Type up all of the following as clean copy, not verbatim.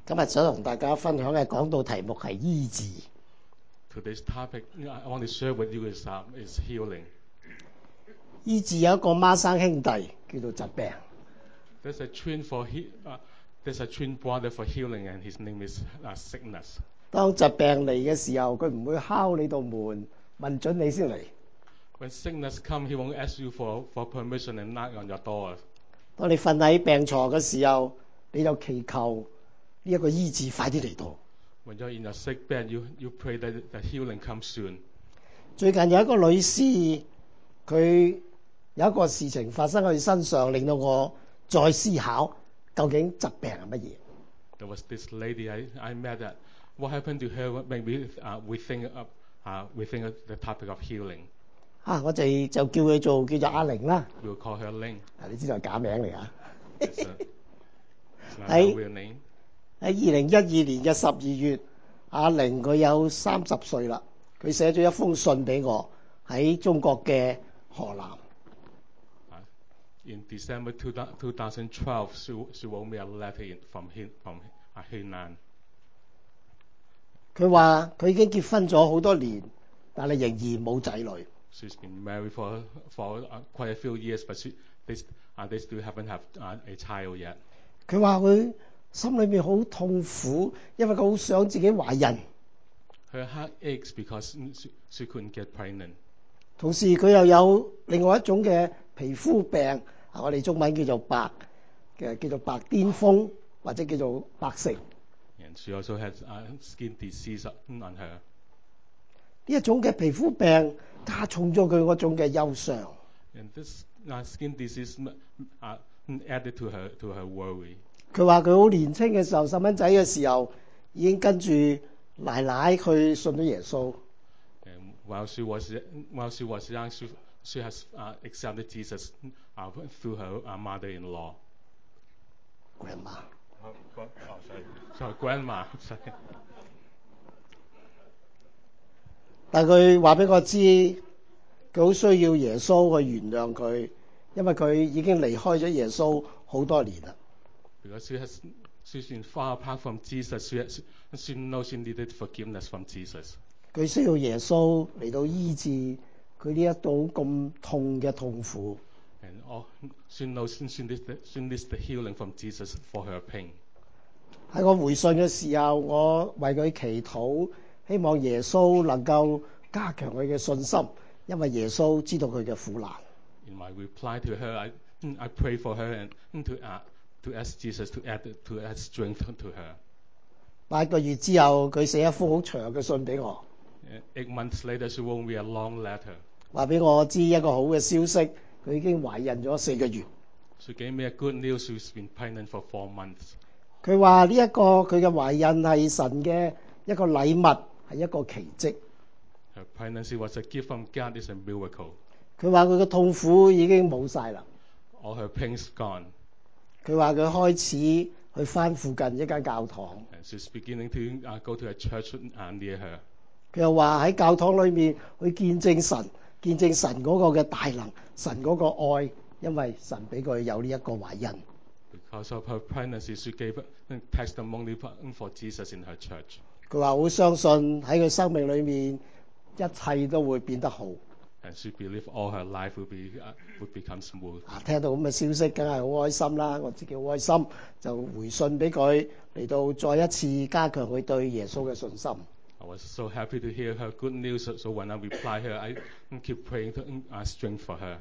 今日想同大家分享嘅講道題目係醫治。 Today's topic I want to share with you is healing. 醫治有一個孖生兄弟叫做疾病。 There's a twin brother for healing, and his name is sickness. 當疾病嚟嘅時候，佢唔會敲你道門問準你先嚟。 When sickness comes, he won't ask you for permission and knock on your door. 當你瞓喺病床嘅時候，你就祈求呢一個醫治快啲嚟到。 When you're in your sick bed, you pray that the healing comes soon. 最近有一個女士，佢有一個事情發生喺佢身上，令到我再思考究竟疾病係乜嘢。 There was this lady I met that what happened to her maybe we think of the topic of healing. 我哋就叫佢叫做阿玲啦。 We'll call her Ling. 你知道係假名嚟啊。 It's not her real name. 喺2012年嘅12月，阿玲佢有30歲啦。佢寫咗一封信俾我，喺中國嘅河南。 In December 2012, she wrote me a letter from Henan. 佢話佢已經結婚咗好多年，但係仍然冇仔女。 She's been married for quite a few years, but they still haven't have a child yet. 佢話佢心裏面好痛苦，因為佢好想自己懷孕。 Her heart aches because she couldn't get pregnant. 同時佢又有另外一種嘅皮膚病，我哋中文叫做白癜風，或者叫做白癟。 And she also has skin disease on her. 呢一種嘅皮膚病加重咗佢嗰種嘅憂傷。 And this skin disease added to her worry. 佢話佢好年輕嘅時候，細蚊仔嘅時候已經跟住奶奶去信咗耶穌。 And while she was young, she has accepted Jesus through her mother-in-law. Grandma. Sorry, grandma. Sorry. 但佢話俾我知，佢好需要耶穌去原諒佢，因為佢已經離開咗耶穌好多年啦。 Because she's been far apart from Jesus, she knows she needed forgiveness from Jesus. 佢需要耶穌嚟到醫治佢呢一種咁痛嘅痛苦。 And she knows she needs the healing from Jesus for her pain. 喺我回信嘅時候，我為佢祈禱，希望耶穌能夠加強佢嘅信心，因為耶穌知道佢嘅苦難。 In my reply to her, I pray for her and to ask Jesus to add strength to her. 8個月之後，佢寫一封好長嘅信俾我。 8 months later, she wrote me a long letter. 話俾我知一個好嘅消息，佢已經懷孕咗4個月。 She gave me a good news. She's been pregnant for 4 months. 佢話呢一個佢嘅懷孕係神嘅一個禮物，係一個奇蹟。 Her pregnancy was a gift from God. It's a miracle. 佢話佢嘅痛苦已經冇晒啦。 All her pain's gone. 佢話佢開始去返附近一間教堂。 And she's beginning to go to a church near her. 佢又話喺教堂裏面去見證神嗰個嘅大能，神嗰個愛，因為神俾佢有呢一個懷孕。 Because of her pregnancy, she gave testimony for Jesus in her church. 佢話好相信喺佢生命裏面，一切都會變得好。 And she believed all her life would become smooth. 聽到咁嘅消息，梗係好開心啦！我自己好開心，就回信俾佢，嚟到再一次加強佢對耶穌嘅信心。 I was so happy to hear her good news. So when I reply her, I keep praying to strength for her.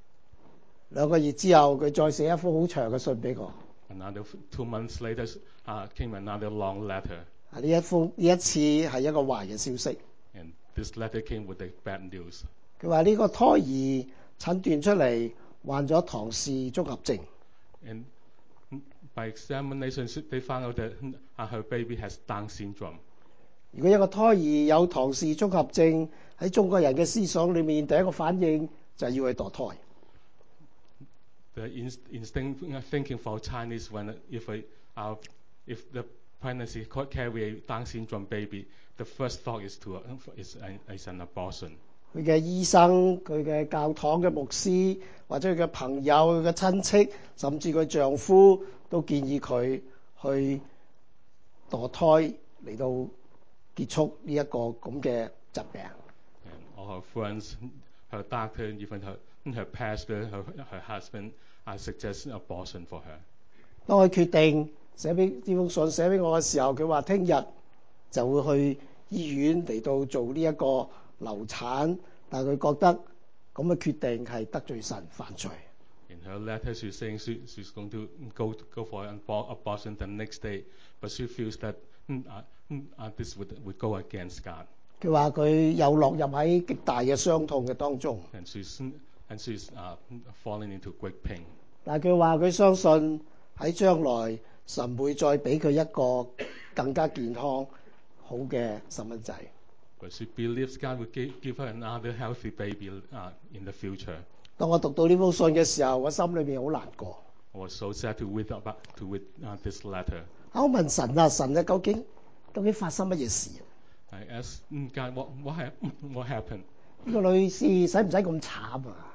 2個月之後，佢再寫一封好長嘅信俾我。 Another 2 months later, came another long letter. 呢一次係一個壞嘅消息。 And this letter came with the bad news. 佢話呢個胎兒診斷出嚟患咗唐氏綜合症。 And by examination, they found out that her baby has Down syndrome. 如果一個胎兒有唐氏綜合症，喺中國人嘅思想裏面，第一個反應就係要去墮胎。 The instinct thinking for Chinese if the pregnancy carry a Down syndrome baby, the first thought is an abortion. 佢嘅醫生、佢嘅教堂嘅牧師，或者佢嘅朋友、佢嘅親戚，甚至佢丈夫都建議佢去墮胎嚟到結束呢一個咁嘅疾病。 And all her friends, her doctor, even her pastor, her husband, suggest abortion for her. 當佢決定寫俾呢封信寫俾我嘅時候，佢話聽日就會去醫院嚟到做呢一個流產，但係佢覺得咁嘅決定係得罪神犯罪。 In her letter, she's saying she's going to go for an abortion the next day, but she feels that this would go against God. 佢話佢又落入喺極大嘅傷痛嘅當中， And she's falling into great pain. 但係佢話佢相信喺將來神會再俾佢一個更加健康好嘅細蚊仔。 But she believes God will give her another healthy baby in the future. 當我讀到呢封信嘅時候，我心裏面好難過。 I was so sad to read this letter. 我問神啊，神啊，究竟發生乜嘢事啊？ I asked God, what happened? 呢個女士使唔使咁慘啊？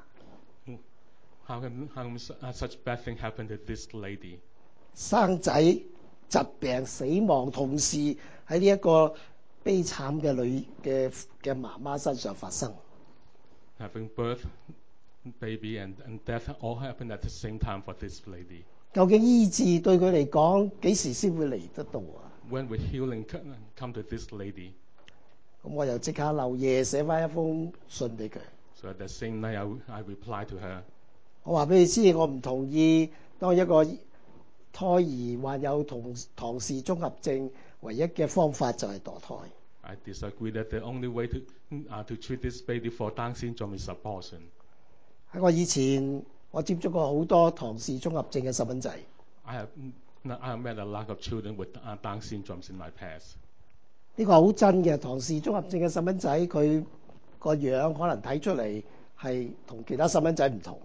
How can such bad thing happen to this lady? 生仔、疾病、死亡，同時喺呢一個悲慘嘅媽媽身上發生。 Having birth, baby, and death all happened at the same time for this lady. 究竟醫治對佢嚟講幾時先會嚟得到啊？ When will healing come to this lady? 咁我又即刻漏夜寫翻一封信俾佢。 So at the same night, I replied to her. 我話俾你知，我唔同意當一個胎兒患有唐氏綜合症，唯一嘅方法就係墮胎。 I disagree that the only way to treat this baby for Down syndrome is abortion. 喺我以前，我接觸過好多唐氏綜合症嘅細蚊仔。 I have met a lot of children with Down syndromes in my past. 呢個係好真嘅，唐氏綜合症嘅細蚊仔，佢個樣可能睇出嚟係同其他細蚊仔唔同。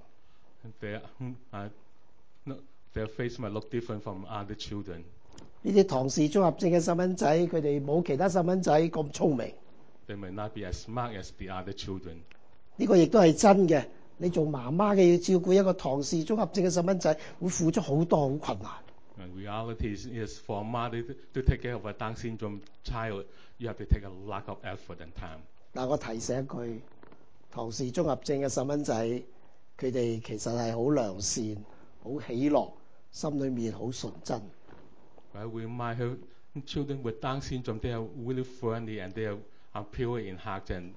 Their face might look different from other children. 呢啲唐氏綜合症嘅細蚊仔，佢哋冇其他細蚊仔咁聰明。 They may not be as smart as the other children. 呢個亦都係真嘅。你做媽媽嘅要照顧一個唐氏綜合症嘅細蚊仔，會付出好多好困難。 And reality is for a mother to take care of a Down syndrome child, you have to take a lot of effort and time. 但我提醒一句，唐氏綜合症嘅細蚊仔，佢哋其實係好良善、好喜樂，心裏面好純真。 But we remind her, children with Down syndrome, they are really friendly and they are pure in heart and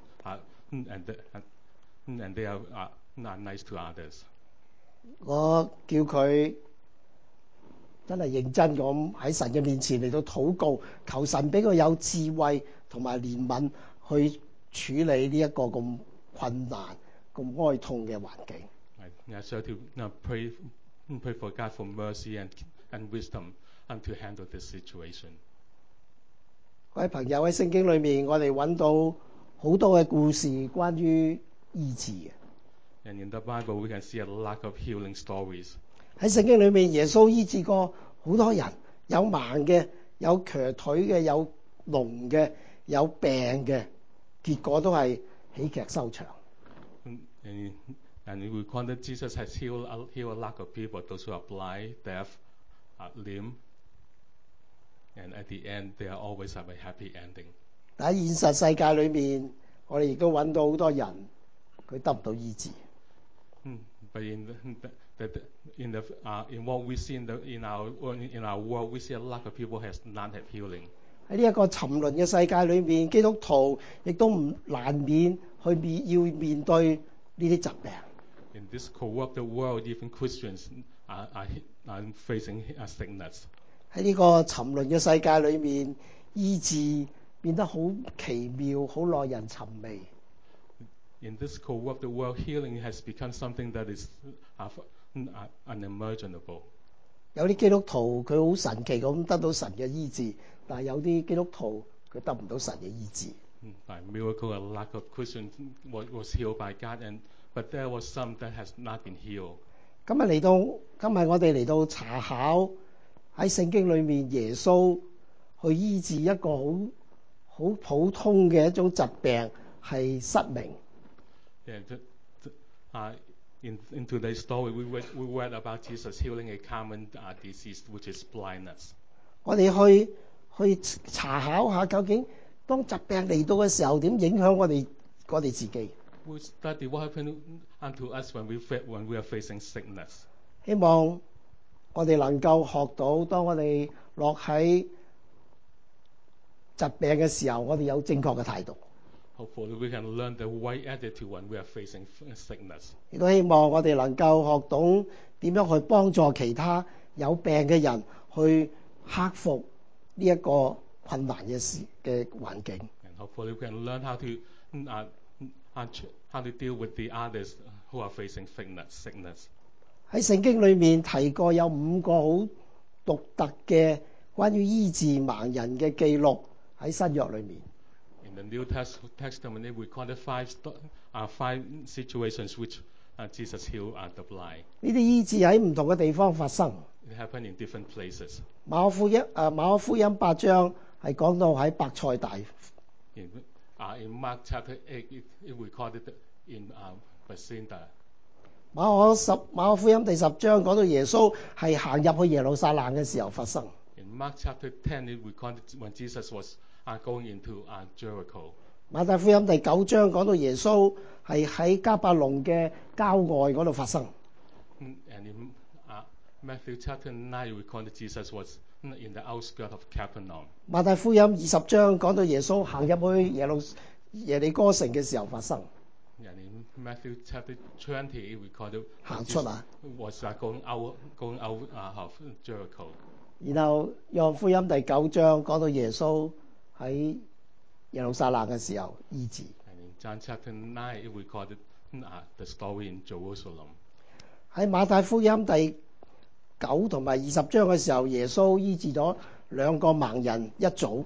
they are not nice to others. 我叫佢真係認真咁喺神嘅面前嚟到禱告，求神俾佢有智慧同埋憐憫去處理呢一個咁困難、咁哀痛嘅環境。 I try to pray for God for mercy and wisdom to handle this situation. 各位朋友，喺聖經裏面，我哋揾到好多嘅故事關於醫治嘅。 And in the Bible, we can see a lot of healing stories. 喺聖經裏面，耶穌醫治過好多人，有盲嘅，有瘸腿嘅，有聾嘅，有病嘅，結果都係喜劇收場。 And we find that Jesus has healed a lot of people, those who are blind, deaf, lame, and at the end, they always have a happy ending. 但喺現實世界裏面，我哋亦都揾到好多人，佢得唔到醫治。 But in what we see in our world, we see a lot of people has not had healing. 喺呢一個沉淪嘅世界裏面，基督徒亦都唔難免要面對呢啲疾病。 In this corrupted world, even Christians are facing sickness. 喺呢個沉淪嘅世界裏面，醫治變得好奇妙，好耐人尋味。 In this corrupted world, healing has become something that is unimaginable. 有啲基督徒佢好神奇咁得到神嘅醫治，但係有啲基督徒佢得唔到神嘅醫治。 By miracle, a lot of Christians was healed by God, but there was some that has not been healed. 今日我哋嚟到查考喺聖經裏面耶穌去醫治一個好普通嘅一種疾病係失明。 In today's story, we read about Jesus healing a common disease, which is blindness. 我哋去去查考下究竟當疾病嚟到嘅時候點影響我哋自己。 We study what happened unto us when we are facing sickness. 希望我哋能夠學到，當我哋落喺疾病嘅時候，我哋有正確嘅態度。 Hopefully, we can learn the right attitude when we are facing sickness. 亦都希望我哋能夠學懂點樣去幫助其他有病嘅人去克服呢一個困難嘅環境。 And hopefully, we can learn how to deal with the others who are facing sickness. 喺聖經裏面提過有5個好獨特嘅關於醫治盲人嘅記錄喺新約裏面。 In the New Testament, we recorded five situations which Jesus healed the blind. 呢啲醫治喺唔同嘅地方發生。 It happened in different places. 馬可福音8章係講到喺伯賽大。 In Mark chapter 8, it recorded in Bethesda. 馬可福音第10章講到耶穌係行入去耶路撒冷嘅時候發生。 In Mark chapter 10, it recorded when Jesus was going into Jericho. 馬太福音第9章講到耶穌係喺迦百農嘅郊外嗰度發生。 And in Matthew chapter 9, it recorded Jesus was in the outskirts of Capernaum. 馬太福音20章講到耶穌行入去耶利哥城嘅時候發生。 And in Matthew chapter 20, it recorded 行出啊。 was going out of Jericho. 然後約翰福音第9章講到耶穌喺耶路撒冷嘅時候醫治。 And in John chapter 9, it recorded the story in Jerusalem. 喺馬太福音第9同埋20章嘅時候，耶穌醫治咗2個盲人一組。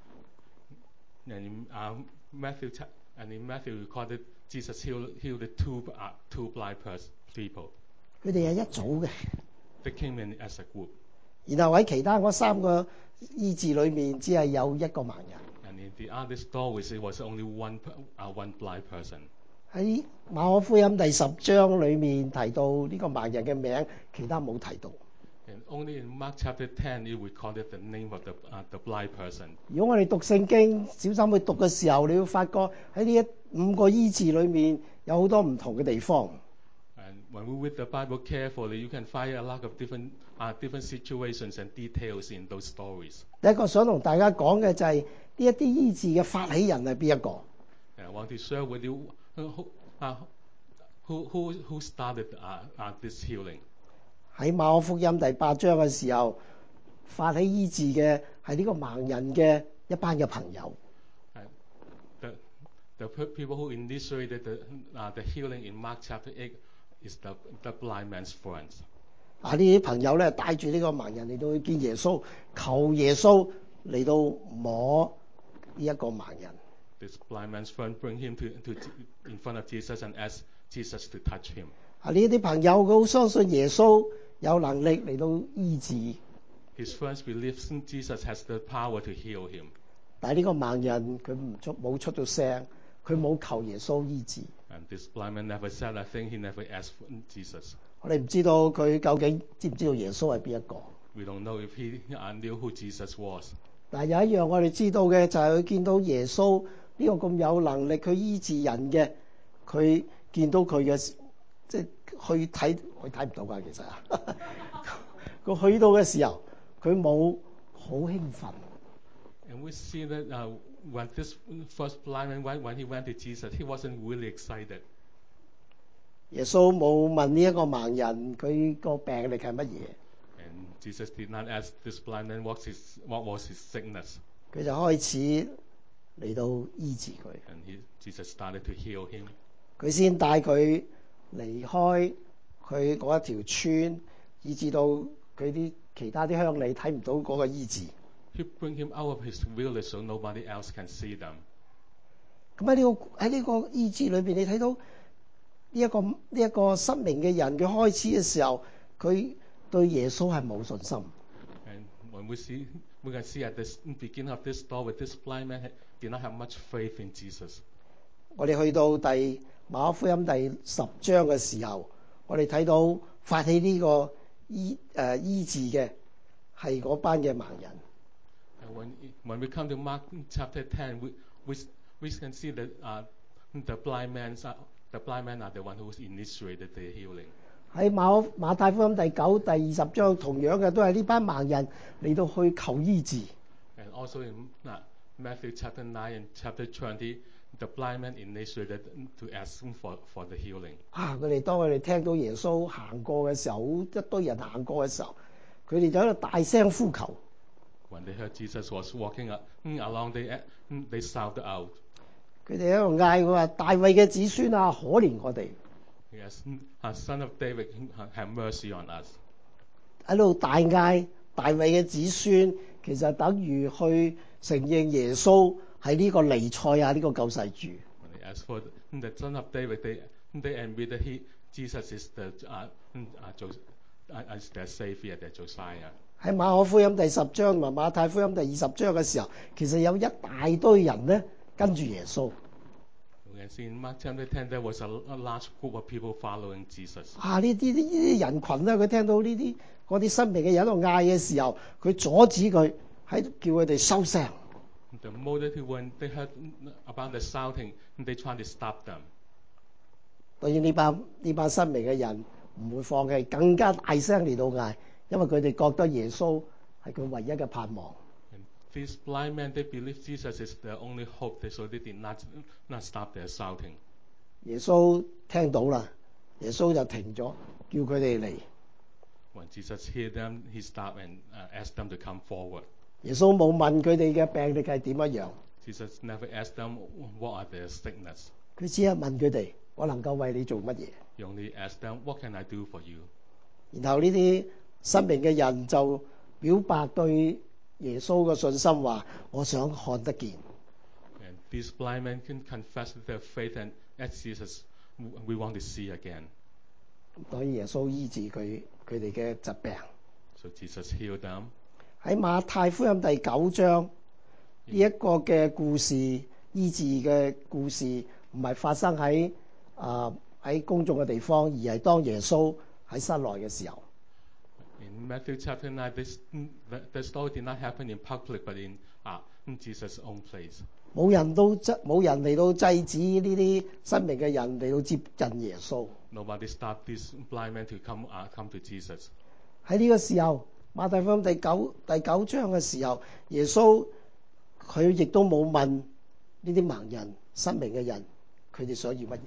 And in Matthew recorded Jesus healed the two blind people. 佢哋係一組嘅。 They came in as a group. 然後喺其他嗰3個醫治裏面，只係有1個盲人。 And in the other stories, it was only one blind person. 喺馬可福音第10章裏面提到呢個盲人嘅名，其他冇提到。 And only in Mark chapter 10, it recorded the name of the blind person. 如果我哋讀聖經小心去讀嘅時候，你會發覺喺呢5個醫治裏面有好多唔同嘅地方。 And when we read the Bible carefully, you can find a lot of different situations and details in those stories. 第一個想同大家講嘅就係呢一啲醫治嘅發起人係邊一個？ And I want to share with you who started this healing. 喺馬可福音第8章嘅時候，發起醫治嘅係呢個盲人嘅一班嘅朋友。 The people who initiated the healing in Mark chapter 8 is the blind man's friends. 呢啲朋友咧帶住呢個盲人嚟到去見耶穌，求耶穌嚟到摸呢一個盲人。 This blind man's friend bring him to in front of Jesus and ask Jesus to touch him. 呢啲朋友佢好相信耶穌有能力嚟到醫治。 His friends believe Jesus has the power to heal him. 但係呢個盲人佢冇出到聲，佢冇求耶穌醫治。 And this blind man never said a thing. He never asked for Jesus. 我哋唔知道佢究竟知唔知道耶穌係邊一個。 We don't know if he knew who Jesus was. 但係有一樣我哋知道嘅就係佢見到耶穌呢個咁有能力去醫治人嘅，佢見到佢嘅即係佢睇唔到㗎，其實啊，佢去到嘅時候佢冇好興奮。 And we see that when this first blind man when he went to Jesus, he wasn't really excited. 耶穌冇問呢一個盲人佢個病歷係乜嘢， And Jesus did not ask this blind man what was his sickness. 佢就開始嚟到醫治佢。 And Jesus started to heal him. 佢先帶佢離開佢嗰一條村，以至到佢啲其他啲鄉里睇唔到嗰個醫治。 He bring him out of his village so nobody else can see them. 咁喺呢個醫治裏邊，你睇到呢一個失明嘅人，佢開始嘅時候，佢對耶穌係冇信心。 And when we can see at the beginning of this story, this blind man did not have much faith in Jesus. 我哋去到馬可福音第10章嘅時候，我哋睇到發起呢個醫治嘅係嗰班嘅盲人。 And when we come to Mark chapter 10, we can see that the blind men are the one who initiated the healing. 喺馬太福音第9、第20章同樣嘅都係呢班盲人嚟到去求醫治。 And also in Matthew chapter 9 and chapter 20, the blind man initiated to ask him for the healing. 當佢哋聽到耶穌行過嘅時候，一堆人行過嘅時候，佢哋就喺度大聲呼求。 When they heard Jesus was walking along, they shouted out. 佢哋喺度嗌佢話：大衛嘅子孫啊，可憐我哋！ Yes, Son of David, have mercy on us. 喺度大嗌大衛嘅子孫，其實等於去承認耶穌係呢個彌賽亞呢個救世主。 When they asked for the Son of David, they admitted Jesus is their Savior, their Josiah. 喺馬可福音第10章同埋馬太福音第20章嘅時候，其實有一大堆人咧跟住耶穌。 We can see in Mark chapter 10 there was a large group of people following Jesus. 呢啲人群咧，佢聽到呢啲嗰啲新嚟嘅人喺度嗌嘅時候，佢阻止佢，喺度叫佢哋收聲。 The multitude, when they heard about the shouting, they tried to stop them. 當然呢班新嚟嘅人唔會放棄，更加大聲嚟到嗌，因為佢哋覺得耶穌係佢唯一嘅盼望。 And these blind men, they believed Jesus is their only hope, so they did not stop their shouting. 耶穌聽到啦，耶穌就停咗，叫佢哋嚟。 When Jesus heard them, he stopped and asked them to come forward. 耶穌冇問佢哋嘅病歷係點樣， Jesus never asked them what are their sickness. 佢只係問佢哋：我能夠為你做乜嘢？ He only asked them, what can I do for you? 然後呢啲新明嘅人就表白對耶穌嘅信心，話：我想看得見。 And these blind men can confess their faith and ask Jesus, we want to see again. 當然耶穌醫治佢哋嘅疾病。 So Jesus healed them. 喺馬太福音第9章呢一個嘅故事，醫治嘅故事，唔係發生喺公眾嘅地方，而係當耶穌喺室內嘅時候。 In Matthew chapter 9, the story did not happen in public, but in Jesus' own place. 冇人嚟到制止呢啲新明嘅人嚟到接近耶穌。 Nobody stopped this blind man to come to Jesus. 喺呢個時候，馬太福音第9章嘅時候，耶穌佢亦都冇問呢啲盲人、新明嘅人，佢哋想要乜嘢。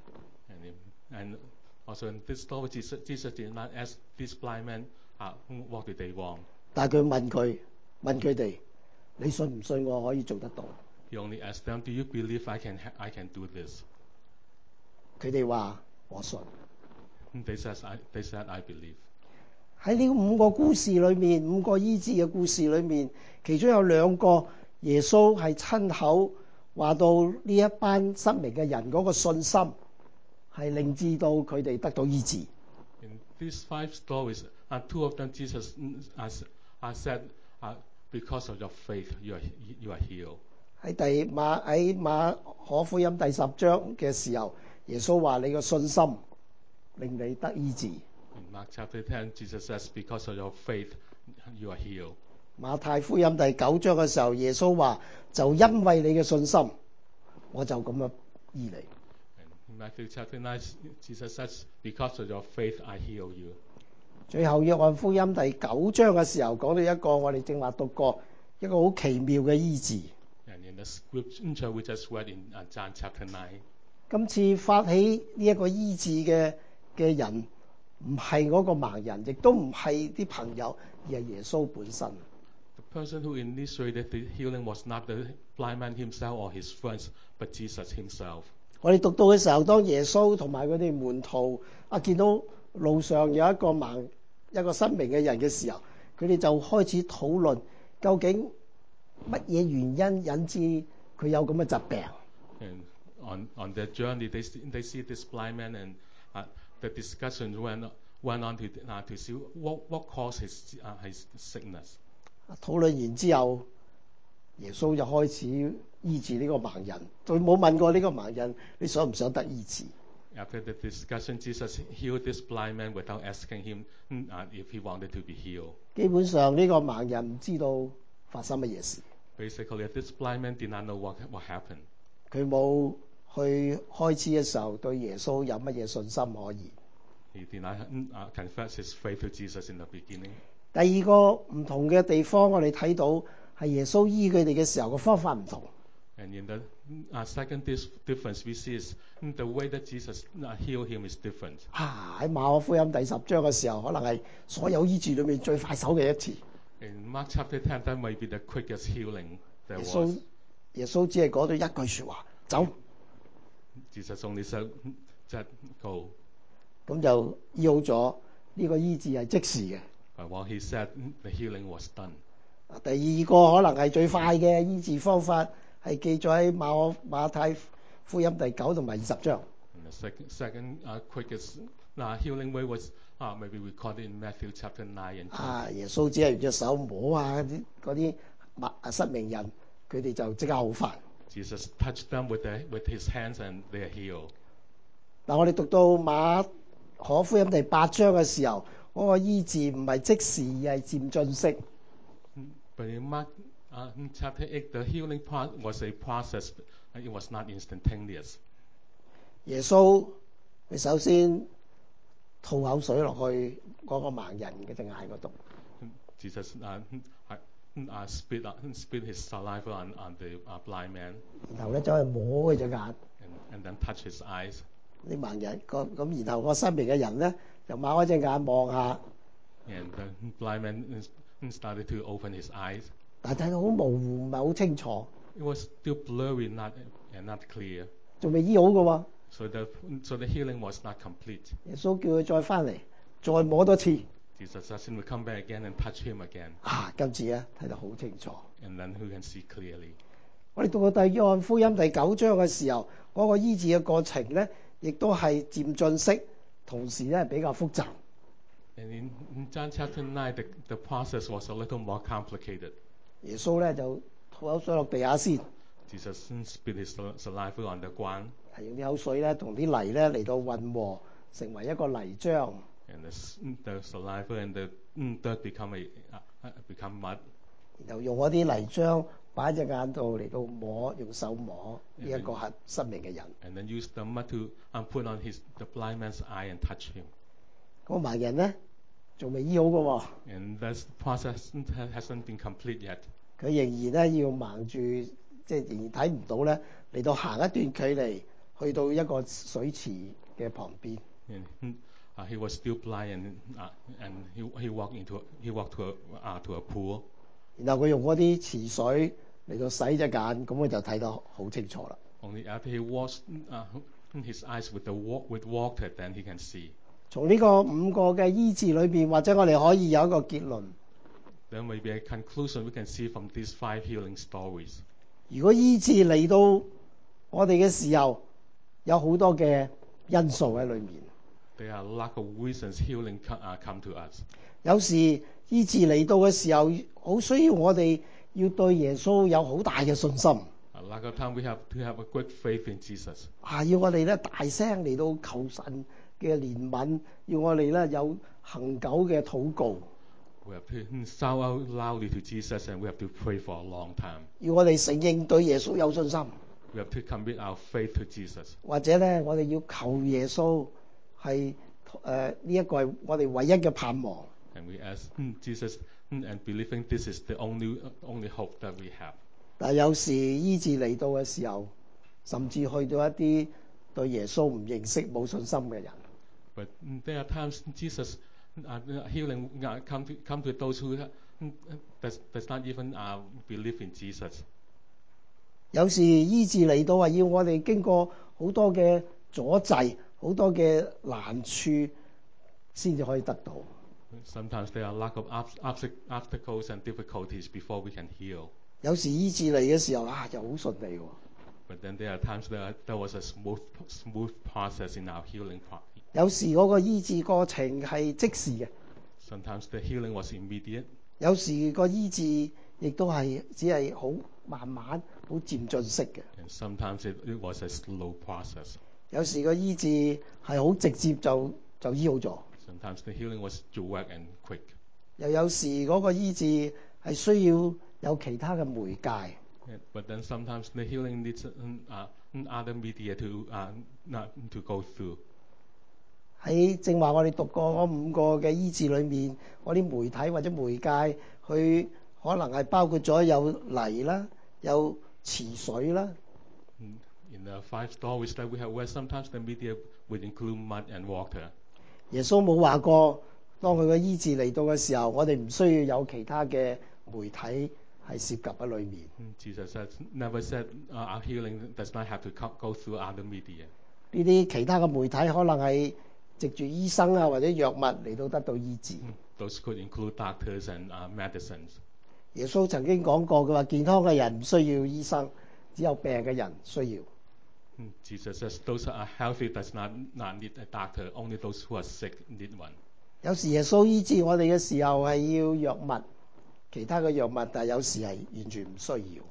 And also in this story, Jesus did not ask these blind men what do they want. 但係佢問佢哋：你信唔信我可以做得到？ He only asked them, do you believe I can do this? 佢哋話：我信。 They said, I believe. 喺呢5個故事裏面，5個醫治嘅故事裏面，其中有2個耶穌係親口話到呢一班失明嘅人嗰個信心係令至到佢哋得到醫治。 In these 5 stories, 2 of them Jesus said, because of your faith, you are healed. 喺馬可福音第10章嘅時候，耶穌話：你嘅信心令你得醫治。 In Mark chapter 10, Jesus says, because of your faith, you are healed. 馬太福音第9章嘅時候，耶穌話：就因為你嘅信心，我就咁樣醫你。 In Matthew chapter 9, Jesus says, because of your faith, I heal you. 最後約翰福音第9章嘅時候，講到一個我哋正話讀過一個好奇妙嘅醫治。 And in the scripture we just read in John chapter 9, 今次發起呢一個醫治嘅人，唔係嗰個盲人，亦都唔係啲朋友，而係耶穌本身。 the person who initiated the healing was not the blind man himself or his friends, but Jesus himself. 我哋讀到嘅時候，當耶穌同埋佢哋門徒見到路上有一個失明嘅人嘅時候，佢哋就開始討論究竟乜嘢原因引致佢有咁嘅疾病。 And on their journey, they see this blind man, and the discussion went on to see what caused his sickness. 討論完之後，耶穌就開始醫治呢個盲人。佢冇問過呢個盲人你想唔想得醫治。 After the discussion, Jesus healed this blind man without asking him if he wanted to be healed. 基本上呢個盲人唔知道發生乜嘢事。 Basically, this blind man did not know what happened. 佢冇去開始嘅時候對耶穌有乜嘢信心可言。 He did not confess his faith to Jesus in the beginning. 第二個唔同嘅地方，我哋睇到係耶穌醫佢哋嘅時候嘅方法唔同。 And in the second difference we see is the way that Jesus healed him is different. 喺馬可福音第10章嘅時候，可能係所有醫治裏面最快手嘅一次。 In Mark chapter 10, that might be the quickest healing there 耶 was. 穌耶穌只係講咗一句説話，走， Jesus only said, go. 咁就醫好咗。呢個醫治係即時嘅。 But while he said, the healing was done. 第二個可能係最快嘅醫治方法，係記載喺馬太福音第9同埋20章。 And the second quickest healing way was maybe recorded in Matthew chapter 9 and 10. 耶穌只係用隻手摸嗰啲失明人，佢哋就即刻好返。 Jesus touched them with his hands and they are healed. 嗱，我哋讀到馬可福音第8章嘅時候，嗰個醫治唔係即時，而係漸進式。 But in Mark chapter 8, the healing part was a process. It was not instantaneous. 耶穌佢首先吐口水落去嗰個盲人嘅隻眼嗰度， Jesus spit his saliva on the blind man 然後咧走去摸佢隻眼。 and then touch his eyes. 啲盲人咁，然後個失明嘅人咧就擘開隻眼望下， And the blind man started to open his eyes. 但係睇到好模糊，唔係好清楚， It was still blurry and not clear. 仲未醫好嘅喎。 So the healing was not complete. 耶穌叫佢再翻嚟，再摸多次。 Jesus asked him to come back again and touch him again. 今次咧睇得好清楚。 And then he can see clearly. 我哋讀到約翰福音第9章嘅時候，嗰個醫治嘅過程咧，亦都係漸進式，同時咧比較複雜。 And in John chapter 9, the process was a little more complicated. 耶穌咧就吐口水落地下先， Jesus spit his saliva on the ground. 係用啲口水咧同啲泥咧嚟到混和，成為一個泥漿。 And the saliva and the dirt become mud. 然後用嗰啲泥漿擺喺隻眼度嚟到摸，用手摸呢一個係失明嘅人。 And then use the mud to put on the blind man's eye and touch him. 嗰個盲人咧仲未醫好嘅喎， And this process hasn't been complete yet. 佢仍然咧要盲住，即係仍然睇唔到咧，嚟到行一段距離，去到一個水池嘅旁邊。 And he was still blind and he walked to a pool. 然後佢用嗰啲池水嚟到洗隻眼，咁佢就睇得好清楚啦。 Only after he washed his eyes with water, then he can see. 從呢個5個嘅醫治裏邊，或者我哋可以有一個結論： There may be a conclusion we can see from these 5 healing stories. 如果醫治嚟到我哋嘅時候，有好多嘅因素喺裏面。 There are a lot of reasons healing come to us. 有時醫治嚟到嘅時候，好需要我哋要對耶穌有好大嘅信心。 A lot of time we have to have a great faith in Jesus. 要我哋咧大聲嚟到求神嘅憐憫，要我哋咧有恒久嘅禱告， We have to shout out loudly to Jesus and we have to pray for a long time. 要我哋承認對耶穌有信心， We have to commit our faith to Jesus. 或者咧我哋要求耶穌係呢一個係我哋唯一嘅盼望。 And we ask Jesus and believing this is the only hope that we have. 但係有時醫治嚟到嘅時候，甚至去到一啲對耶穌唔認識、冇信心嘅人， But there are times Jesus healing come to those who does not even believe in Jesus. 有時醫治嚟到要我哋經過好多嘅阻滯、好多嘅難處，先至可以得到。 Sometimes there are a lot of obstacles and difficulties before we can heal. 有時醫治嚟嘅時候又好順利喎。 But then there are times there was a smooth process in our healing part. 有時嗰個醫治過程係即時嘅， Sometimes the healing was immediate. 有時個醫治亦都係只係好慢慢、好漸進式嘅。 And sometimes it was a slow process. 有時個醫治係好直接就醫好咗， Sometimes the healing was direct and quick. 又有時嗰個醫治係需要有其他嘅媒介。 But then sometimes the healing needs other media to go through. 喺正話我哋讀過嗰5個嘅醫治裏面，嗰啲媒體或者媒介，佢可能係包括咗有泥啦，有池水啦。 In the 5 stories that we have read, sometimes the media would include mud and water. 耶穌冇話過，當佢嘅醫治嚟到嘅時候，我哋唔需要有其他嘅媒體係涉及喺裏面。 Jesus never said our healing does not have to go through other media. 呢啲其他嘅媒體可能係藉住醫生啊或者藥物嚟到得到醫治。 Those could include doctors and medicines. 耶穌曾經講過，佢話健康嘅人唔需要醫生，只有病嘅人需要。 Jesus says those who are healthy does not need a doctor, only those who are sick need one. 有時耶穌醫治我哋嘅時候係要藥物，其他嘅藥物，但係有時係完全唔需要。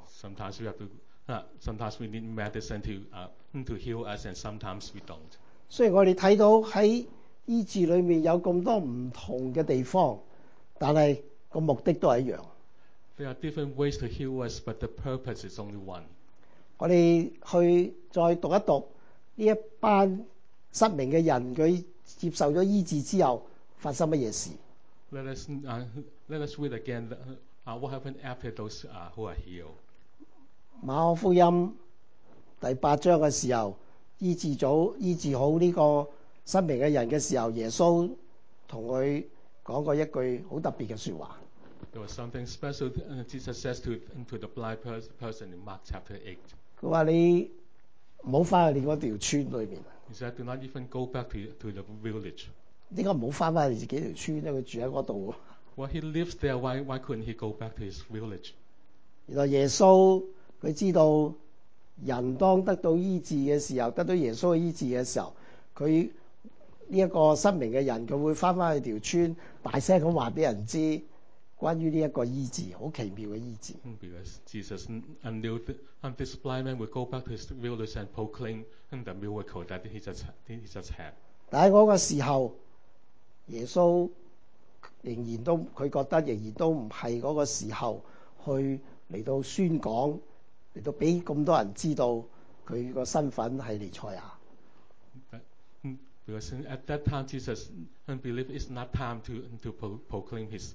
Sometimes we need medicine to heal us, and sometimes we don't. 雖然我哋睇到喺醫治裏面有咁多唔同嘅地方，但係個目的都係一樣。 There are different ways to heal us, but the purpose is only one. 我哋去再讀一讀呢一班失明嘅人，佢接受咗醫治之後發生乜嘢事。 Let us read again what happened after those who are healed. 馬可福音第8章嘅時候，醫治好呢個失明嘅人嘅時候，耶穌同佢講過一句好特別嘅説話。 There was something special Jesus says to the blind person in Mark chapter 8. 佢話你唔好翻去你嗰條村裏面。 He said, "Do not even go back to the village." 點解唔好翻返去自己條村咧？佢住喺嗰度。 Well, he lives there. Why couldn't he go back to his village? 原來耶穌佢知道人當得到醫治嘅時候，得到耶穌嘅醫治嘅時候，佢呢一個失明嘅人，佢會翻返去條村，大聲咁話俾人知關於呢一個醫治，好奇妙嘅醫治。 Because Jesus knew that this blind man would go back to his village and proclaim the miracle that he just had. 但喺嗰個時候，耶穌佢覺得仍然都唔係嗰個時候去嚟到宣講，嚟到俾咁多人知道佢個身份係彌賽亞。 Because at that time Jesus believed it's not time to proclaim his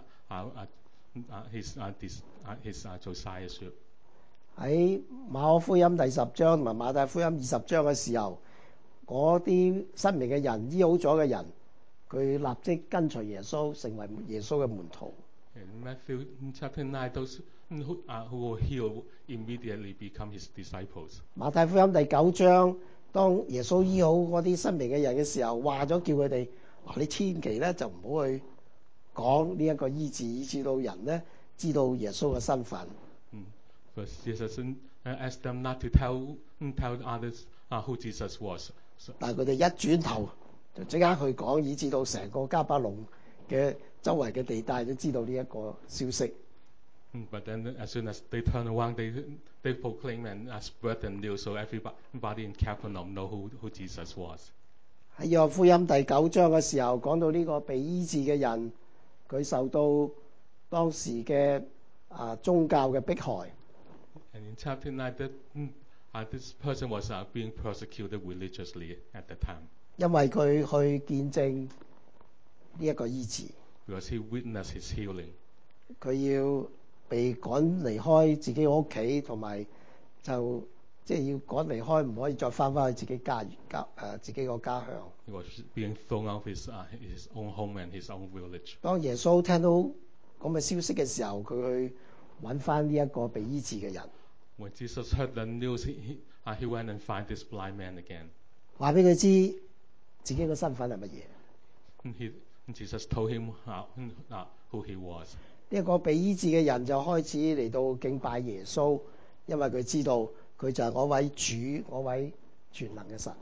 Josiahship. 喺馬可福音第10章同埋馬太福音20章嘅時候，嗰啲失明嘅人醫好咗嘅人，佢立即跟隨耶穌，成為耶穌嘅門徒。 In Matthew chapter 9, those who were healed immediately become his disciples. 馬太福音第9章，當耶穌醫好嗰啲失明嘅人嘅時候，話咗叫佢哋：你千祈咧就唔好去講呢一個醫治，以致到人咧知道耶穌嘅身份。 But Jesus asked them not to tell others who Jesus was. 但係佢哋一轉頭就即刻去講，以致到成個迦百農嘅周圍嘅地帶都知道呢一個消息。 But then as soon as they turn around, they proclaim and spread the news, so everybody in Capernaum know who Jesus was. 喺約翰福音第9章嘅時候，講到呢個被醫治嘅人，佢受到當時嘅宗教嘅迫害。 And in chapter 9, this person was being persecuted religiously at the time. 因為佢去見證呢一個醫治。 Because he witnessed his healing. 佢要被趕離開自己屋企，同埋就要趕離開，唔可以再翻返去自己自己個家鄉。 He was being thrown out of his own home and his own village. 當耶穌聽到咁嘅消息嘅時候，佢去揾翻呢一個被醫治嘅人。 When Jesus heard the news, he went and found this blind man again. 話俾佢知自己個身份係乜嘢。Jesus told him who he was. 呢一個被醫治嘅人就開始嚟到敬拜耶穌，因為佢知道佢就係嗰位主，嗰位全能嘅神。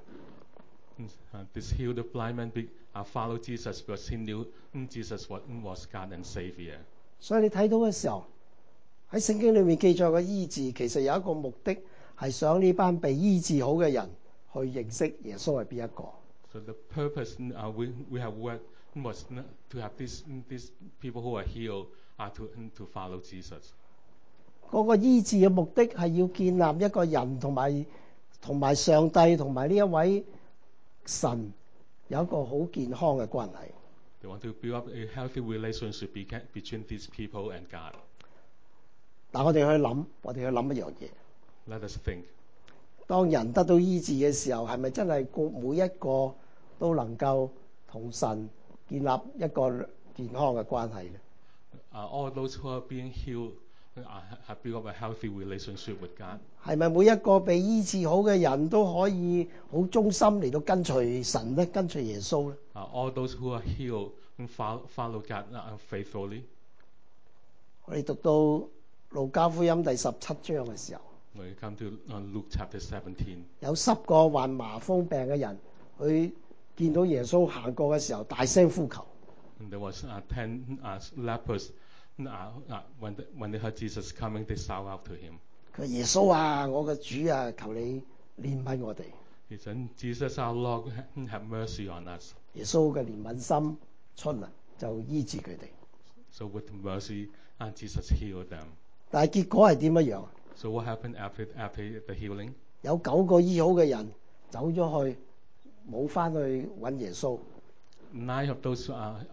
This healed blind man followed Jesus because he knew Jesus was God and Savior. 所以你睇到嘅時候，喺聖經裏面記載嘅醫治，其實有一個目的係想呢班被醫治好嘅人去認識耶穌係邊一個。 So the purpose we have worked was to have these people who are healed to follow Jesus. 嗰個醫治嘅目的係要建立一個人同埋上帝同埋呢一位神有一個好健康嘅關係。 They want to build up a healthy relationship between these people and God. 但我哋去諗一樣嘢， Let us think. 當人得到醫治嘅時候，係咪真係每一個都能夠同神建立一個健康嘅關係呢？ All those who are being healed have built up a healthy relationship with God. 係咪每一個被醫治好嘅人都可以好忠心嚟到跟隨神呢？跟隨耶穌呢？ All those who are healed follow God faithfully. 我哋讀到路加福音第17章嘅時候， When we come to Luke chapter 17, 有10個患麻風病嘅人，佢見到耶穌行過嘅時候，大聲呼求。 and there was 10 lepers. When they heard Jesus coming, they shout out to him. 佢話耶穌啊，我嘅主啊，求你憐憫我哋。 He said, Jesus our Lord, have mercy on us. 耶穌嘅憐憫心出嚟，就醫治佢哋。 So with mercy, Jesus healed them. 但係結果係點樣？ So what happened after the healing? 有9個醫好嘅人走咗去，冇翻去揾耶穌。 9 of those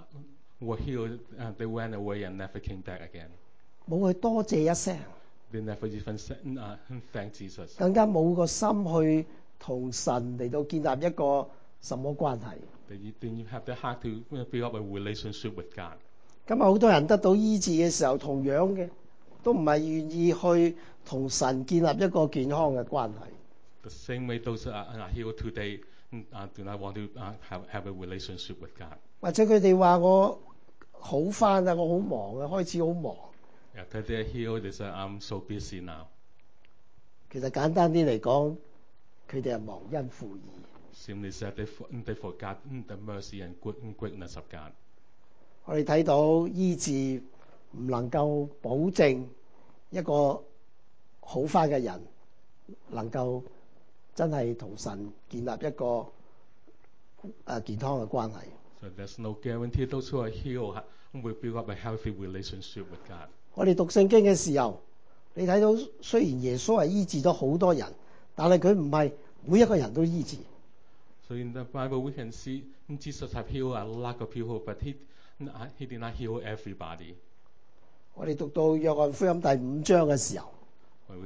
who were healed, they went away and never came back again. 冇去多謝一聲， They never even thanked Jesus. 更加冇個心去同神嚟到建立一個什麼關係。 They didn't have the heart to build up a relationship with God. 今日好多人得到醫治嘅時候，同樣嘅都唔係願意去同神建立一個健康嘅關係。 The same way those are healed today do not want to have a relationship with God. 或者佢哋話我好翻啦，我好忙啊，開始好忙。 After they're healed, they say, I'm so busy now. 其實簡單啲嚟講，佢哋係忘恩負義。 Simply said, they forgot the mercy and goodness of God. 我哋睇到醫治唔能夠保證一個好翻嘅人能夠真係同神建立一個健康嘅關係。 So there's no guarantee those who are healed will build up a healthy relationship with God. 我哋讀聖經嘅時候，你睇到雖然耶穌係醫治咗好多人，但係佢唔係每一個人都醫治。 So in the Bible, we can see Jesus have healed a lot of people, but he did not heal everybody. 我哋讀到約翰福音第5章嘅時候， When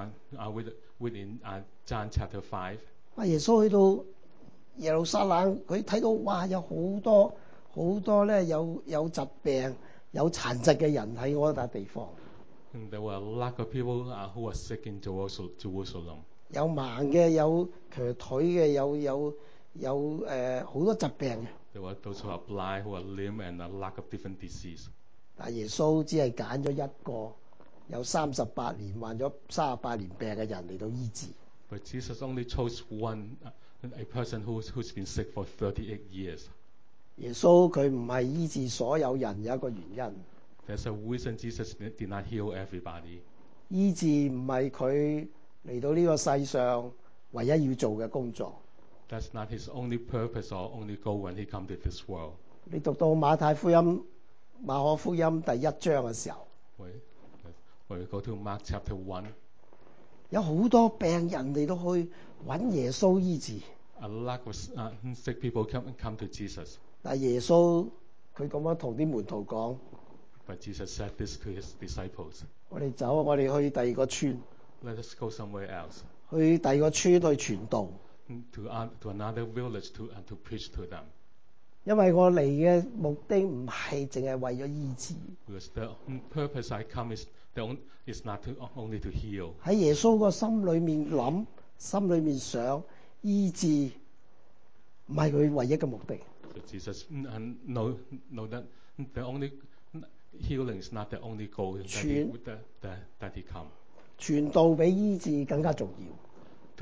we within John chapter 5, 耶穌去到耶路撒冷，佢睇到哇有好多咧有疾病有殘疾嘅人喺嗰笪地方， there were a lot of people who were sick in Jerusalem. 有盲嘅，有瘸腿嘅，有好多疾病嘅。 There were those who are blind, who are lame, and a lot of different disease. 但耶穌只係揀咗一個有38年患咗38年病嘅人嚟到醫治。 But Jesus only chose one, a person who's been sick for 38 years. 耶穌佢唔係醫治所有人，有一個原因。 There's a reason Jesus did not heal everybody. 醫治唔係佢嚟到呢個世上唯一要做嘅工作。 That's not his only purpose or only goal when he come to this world. 你讀到馬可福音第1章嘅時候， When we go to Mark chapter 1, 有好多病人嚟到去揾耶穌醫治， a lot of sick people come to Jesus. 但係耶穌佢咁樣同啲門徒講： But Jesus said this to his disciples. 我哋走，我哋去第二個村， Let us go somewhere else, 去第二個村去傳道， to another village to preach to them. 因為我嚟嘅目的唔係淨係為咗醫治。 Because the purpose I come is not only to heal. 喺耶穌個心裏面諗，心裏面想醫治，唔係佢唯一嘅目的。 So Jesus know that the only healing is not the only goal that he come. 傳道比醫治更加重要。 To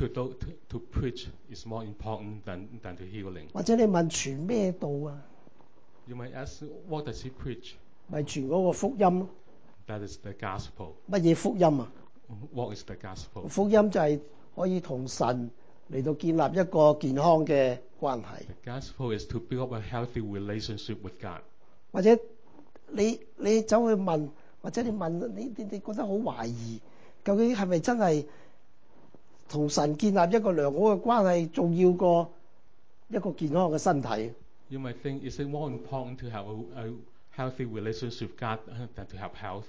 preach is more important than to healing. 或者你問傳咩道啊？ You might ask, what does he preach? 咪傳嗰個福音咯。 That is the gospel. 乜嘢福音啊？ What is the gospel? 福音就係可以同神嚟到建立一個健康嘅關係。 The gospel is to build up a healthy relationship with God. 或者你走去問，或者你問你覺得好懷疑，究竟係咪真係同神建立一個良好嘅關係重要過一個健康嘅身體？ You might think, is it more important to have a healthy relationship with God than to have health?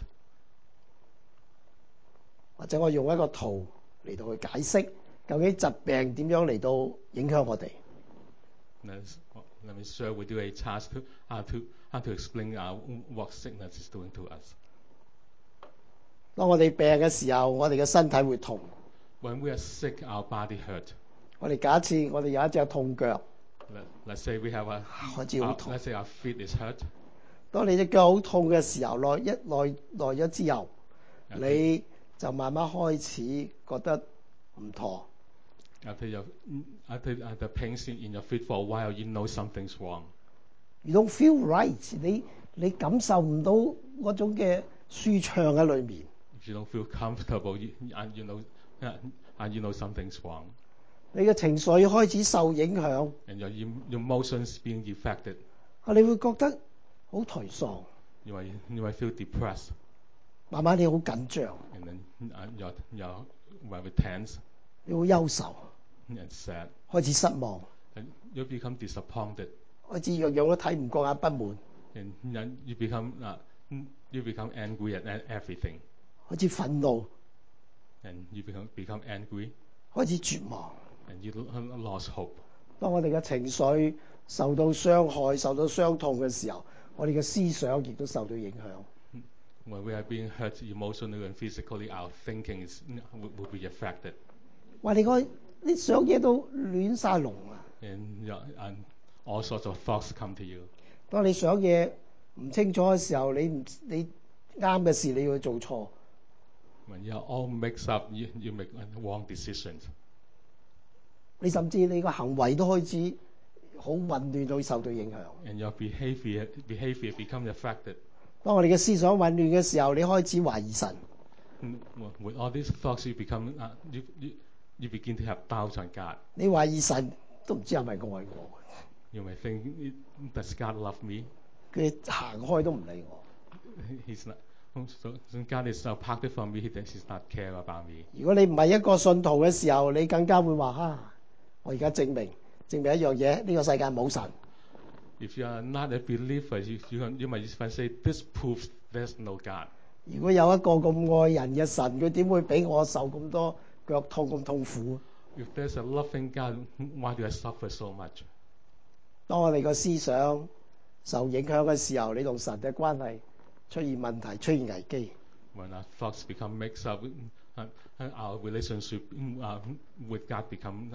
或者我用一個圖嚟到去解釋究竟疾病點樣嚟到影響我哋。 Let me share with you a chart how to explain what sickness is doing to us. 當我哋病嘅時候，我哋嘅身體會痛。 When we are sick, our body hurt. 我哋假設我哋有一隻痛腳， Let's say we have 開始好痛。 let's say our feet is hurt. 當你隻腳好痛嘅時候，耐咗之後，你就慢慢開始覺得唔妥。 After the pain in your feet for a while, you know something's wrong. You don't feel right， 你感受唔到嗰種嘅舒暢喺裏面。 If you don't feel comfortable, you know something's wrong. 你嘅情緒開始受影響， And your emotions being affected. 你會覺得好頹喪， You might feel depressed. 慢慢你好緊張， And then you're very tense 你好憂愁， and sad. 開始失望， And you become disappointed. 開始樣樣都睇唔過眼，不滿， And then you become angry at everything. 開始憤怒， And you become angry. 開始絕望。 And you lost hope. 當我哋嘅情緒受到傷害、受到傷痛嘅時候，我哋嘅思想亦都受到影響。 When we are being hurt emotionally and physically, our thinking will be affected. 哇！你想嘢都亂晒龍啊！ And all sorts of thoughts come to you. 當你想嘢唔清楚嘅時候，你啱嘅事你要做錯。 When you're all mixed up, you make wrong decisions. 你甚至你個行為都開始好混亂，會受到影響。 And your behavior becomes affected. 當我哋嘅思想混亂嘅時候，你開始懷疑神。 With all these thoughts, you begin to have doubts on God. 你懷疑神都唔知係咪愛我， You may think, does God love me? 佢行開都唔理我。 He's not. So God is apart from me. He does not care about me. 如果你唔係一個信徒嘅時候，你更加會話我而家證明一樣嘢，呢個世界冇神。 If you are not a believer, you might even say, this proves there's no God. 如果有一個咁愛人嘅神，佢點會俾我受咁多腳痛咁痛苦？ If there's a loving God, why do I suffer so much? 當我哋個思想受影響嘅時候，你同神嘅關係出現問題、出現危機。 When our thoughts become mixed up, our relationship with God become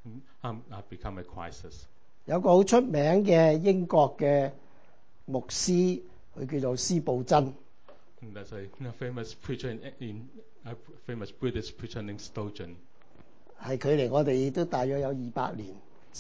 a crisis. 有個好出名嘅英國嘅牧師，佢叫做司布真。 And there's a famous preacher a famous British preacher named Spurgeon. 係距離我哋都大約有200年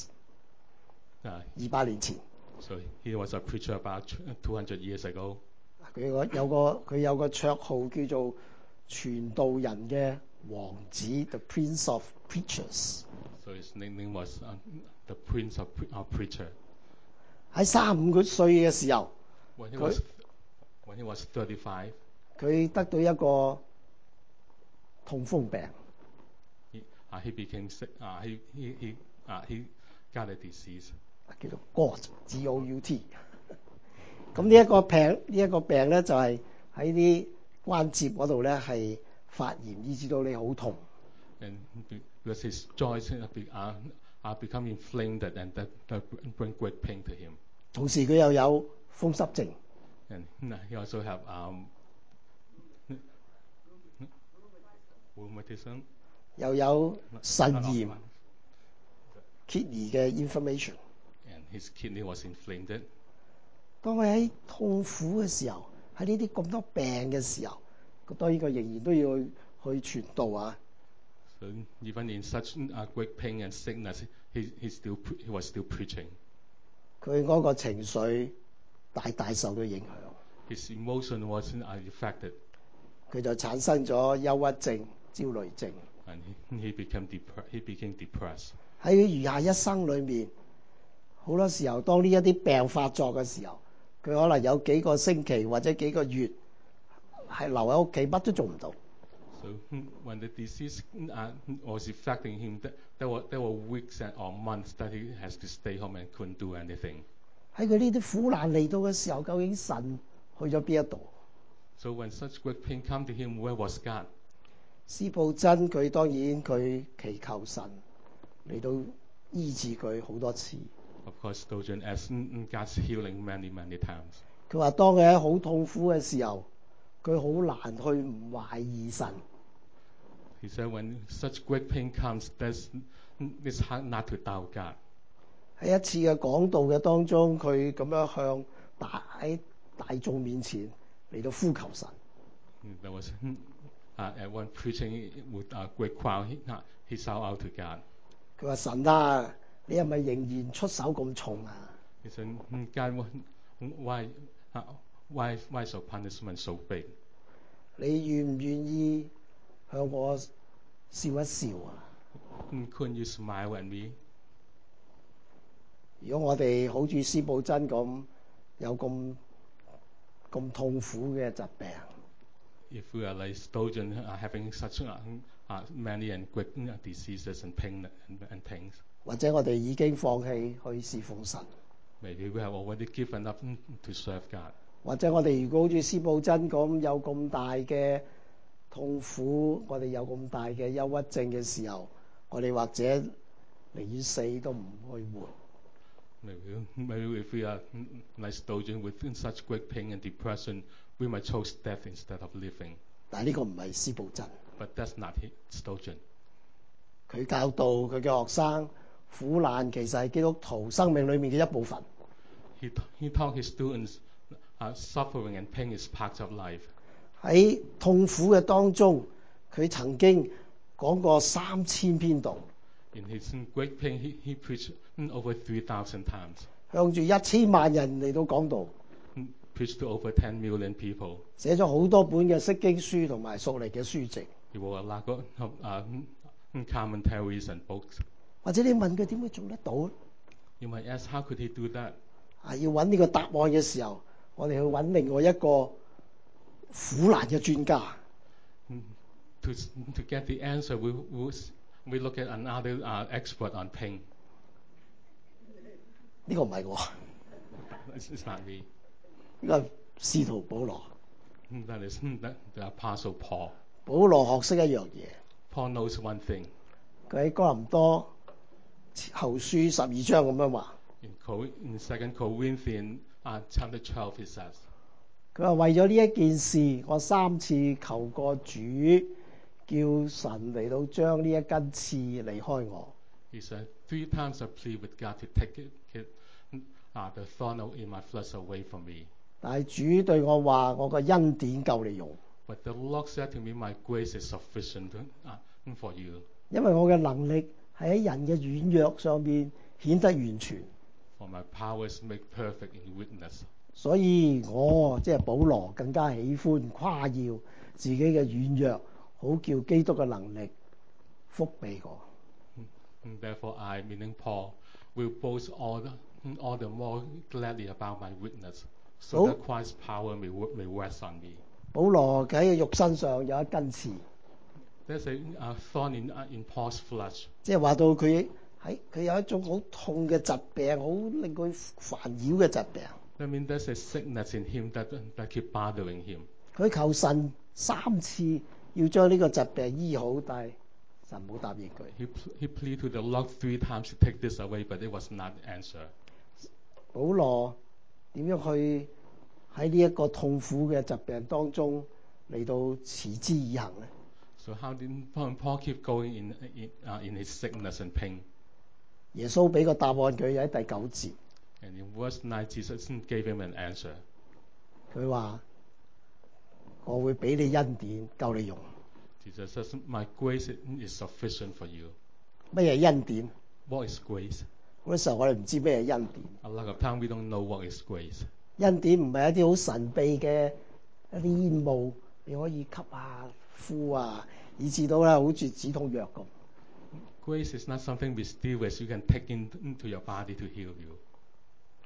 前。 So he was a preacher about 200 years ago. 佢有個綽號叫做傳道人嘅王子 ，The Prince of Preachers。 So his nickname was the Prince of Preacher. 喺35歲嘅時候， When he was 35, 佢得到一個痛風病。 he became sick. He got a disease. 叫做 GOUT。咁呢一個病咧就係喺啲關節嗰度咧係發炎，以致到你好痛。 And because his joints are become inflamed and that bring great pain to him. 同時佢又有風濕症。 And he also have rheumatism. 又有腎炎 kidney 嘅 inflammation。 And his kidney was inflamed. 當佢喺痛苦嘅時候，喺呢啲咁多病嘅時候，當然佢仍然都要去傳道啊。 So even in such great pain and sickness, he was still preaching. 佢嗰個情緒大受到影響。 His emotion was affected. 佢就產生咗憂鬱症、焦慮症。 And he became depressed. 喺佢餘下一生裏面，好多時候當呢一啲病發作嘅時候， 佢可能有幾個星期或者幾個月係留喺屋企，乜都做唔到。 So when the disease was affecting him, there were weeks or months that he has to stay home and couldn't do anything. 喺佢呢啲苦難嚟到嘅時候，究竟神去咗邊一度？ So when such great pain came to him, where was God? 司布真佢當然佢祈求神嚟到醫治佢好多次。 Of course, Stojan asked God's healing many times. 佢話當佢喺好痛苦嘅時候，佢好難去唔懷疑神。 He said when such great pain comes, it's hard not to doubt God. 喺一次嘅講道嘅當中，佢咁樣向喺大眾面前嚟到呼求神。 There was at one preaching with a great crowd, he shouted out to God. 佢話神啊，你係咪仍然出手咁重啊？ He said, God, why is your punishment so big? 你願唔願意向我笑一笑啊？ Couldn't you smile at me? 如果我哋好似司布真咁有咁痛苦嘅疾病， If we are like Stojan, having such many and great diseases and pains, 或者我哋已經放棄去侍奉神， maybe we have already given up to serve God. 或者我哋如果好似司布真咁有咁大嘅痛苦，我哋有咁大嘅憂鬱症嘅時候，我哋或者寧願死都唔去活。 Maybe if we are like Stojan with such great pain and depression, we might choose death instead of living. 但係呢個唔係司布真， But that's not Stojan. 佢教導佢嘅學生，苦難其實係基督徒生命裏面嘅一部分。 He taught his students suffering and pain is part of life. 喺痛苦嘅當中，佢曾經講過3000篇道， In his great pain, he preached over 3,000 times. 向住1000萬人嚟到講道， Preached to over 10 million people. 寫咗好多本嘅釋經書同埋屬靈嘅書籍。 He wrote a lot of commentaries and books. 或者你問佢點會做得到？ You might ask, how could he do that? 要揾呢個答案嘅時候，我哋去揾另外一個苦難嘅專家。 To get the answer, we look at another expert on pain. 呢個唔係我， It's not me. 呢個係使徒保羅。 That is the Apostle Paul. 保羅學識一樣嘢， Paul knows one thing. 佢喺哥林多後書12章咁樣話。 In 2 Corinthians chapter 12, he says, 佢話為咗呢一件事，我3次求過主，叫神嚟到將呢一根刺離開我。 he said, 3 times I plead with God to take the thorn in my flesh away from me. 但係主對我話：我個恩典夠你用， But the Lord said to me, my grace is sufficient for you. 因為我嘅能力係喺人嘅軟弱上面顯得完全。 For my powers make perfect in weakness. 所以我即係保羅更加喜歡誇耀自己嘅軟弱，好叫基督嘅能力覆庇我。 And therefore I, meaning Paul, will boast all the more gladly about my weakness, so that Christ's power may rest on me. 保羅喺肉身上有一根刺， There's a thorn in Paul's flesh. 即係話到佢有一種好痛嘅疾病，好令佢煩擾嘅疾病。 I mean, there's a sickness in him that keep bothering him. 佢求神3次要將呢個疾病醫好，但係神冇答應佢。 He pleaded to the Lord 3 times to take this away, but it was not answered. 保羅點樣去喺呢一個痛苦嘅疾病當中嚟到持之以恆呢？ So how did Paul keep going in his sickness and pain? 耶穌俾個答案佢喺第9節， And in verse 9, Jesus gave him an answer. 佢話：我會俾你恩典夠你用。 Jesus says, my grace is sufficient for you. 乜嘢恩典？ What is grace? 好多時候我哋唔知咩係恩典。 A lot of time we don't know what is grace. 恩典唔係一啲好神秘嘅一啲煙霧，你可以吸啊、呼啊，以至到好似止痛藥咁。 Grace is not something mysterious you can take into your body to heal you.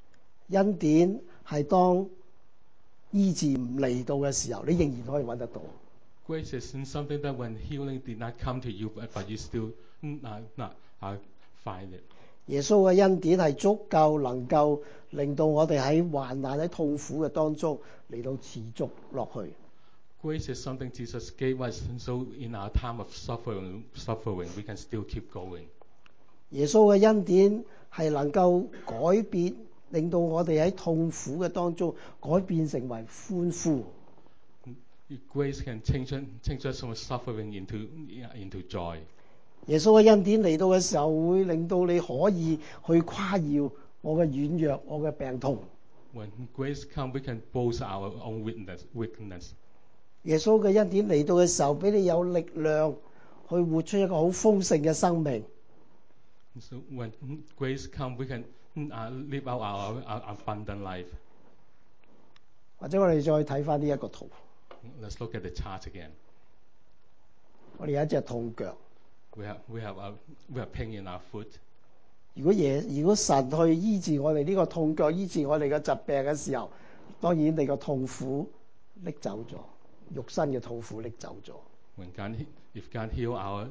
恩典係當醫治唔嚟到嘅時候，你仍然可以揾得到。 Grace isn't something that when healing did not come to you, but you still not find it. 耶穌嘅恩典係足夠能夠令到我哋喺患難喺痛苦嘅當中嚟到持續落去。 Grace is something Jesus gave us, and so in our time of suffering, we can still keep going. 耶穌嘅恩典係能夠改變，令到我哋喺痛苦嘅當中改變成為歡呼。 Grace can change us from suffering into joy. 耶穌嘅恩典嚟到嘅時候，會令到你可以去誇耀我嘅軟弱，我嘅病痛。 When grace comes, we can boast our own weakness. 耶穌嘅恩典嚟到嘅時候，俾你有力量去活出一個好豐盛嘅生命。 So when grace comes, we can live out our abundant life. 或者我哋再睇翻呢一個圖， Let's look at the chart again. 我哋有一隻痛腳。 We have pain in our foot. 如果神去醫治我哋呢個痛腳，醫治我哋嘅疾病嘅時候，當然你個痛苦拎走咗，肉身嘅痛苦拎走咗。 If God heal our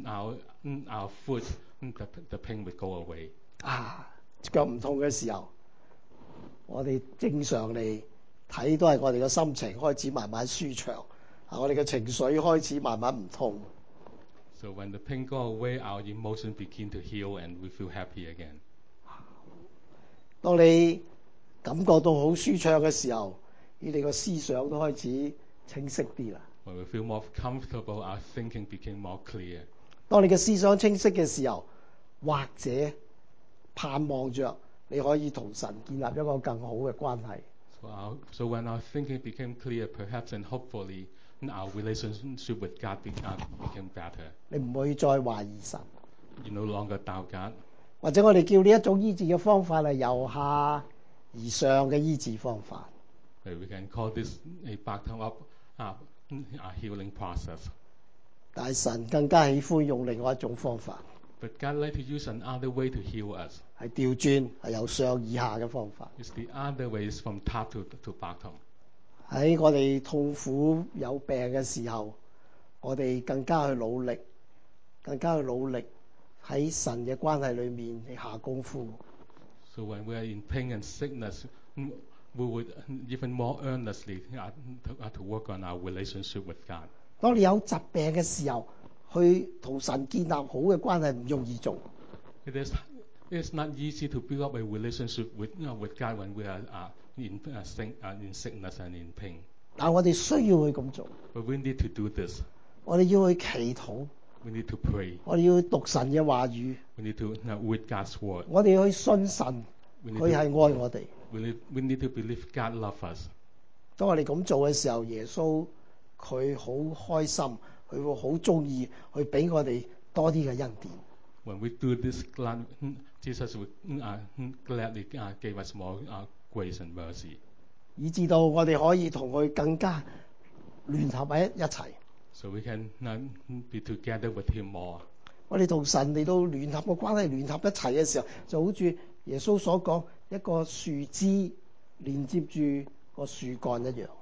foot, the pain would go away. 腳唔痛嘅時候，我哋正常嚟睇都係我哋嘅心情開始慢慢舒暢，我哋嘅情緒開始慢慢唔痛。 So when the pain go away, our emotions begin to heal and we feel happy again. 當你感覺到好舒暢嘅時候，你哋個思想都開始清晰啲啦。 When we feel more comfortable, our thinking became more clear. 當你嘅思想清晰嘅時候，或者盼望着你可以同神建立一個更好嘅關係。 So when our thinking became clear, perhaps and hopefully, our relationship with God became better. 你唔會再懷疑神。 You no longer doubt God. 或者我哋叫呢一種醫治嘅方法係由下而上嘅醫治方法。 We can call this a bottom-up healing process. 但係神更加喜歡用另外一種方法， But God like to use another way to heal us. 係調轉，係由上而下嘅方法。 It's the other way, is from top to bottom. 喺我哋痛苦有病嘅時候，我哋更加去努力喺神嘅關係裏面去下功夫。 So when we are in pain and sickness, we would even more earnestly to work on our relationship with God. 當你有疾病嘅時候，去同神建立好嘅關係唔容易做。 It's not easy to build up a relationship with God when we are in sickness and in pain. 但我哋需要去咁做， But we need to do this. 我哋要去祈禱， We need to pray. 我哋要去讀神嘅話語， We need to read God's word. 我哋要去信神， We 佢係愛 need 我哋。 we need to believe God loves us. 當我哋咁做嘅時候，耶穌佢好開心，佢會好中意去俾我哋多啲嘅恩典。 When we do this, Jesus will gladly give us more grace and mercy. 以至到我哋可以同佢更加聯合喺一齊。 So we can be together with Him more. 我哋同神嚟到聯合嘅關係，聯合一齊嘅時候，就好似耶穌所講，一個樹枝連接住個樹幹一樣。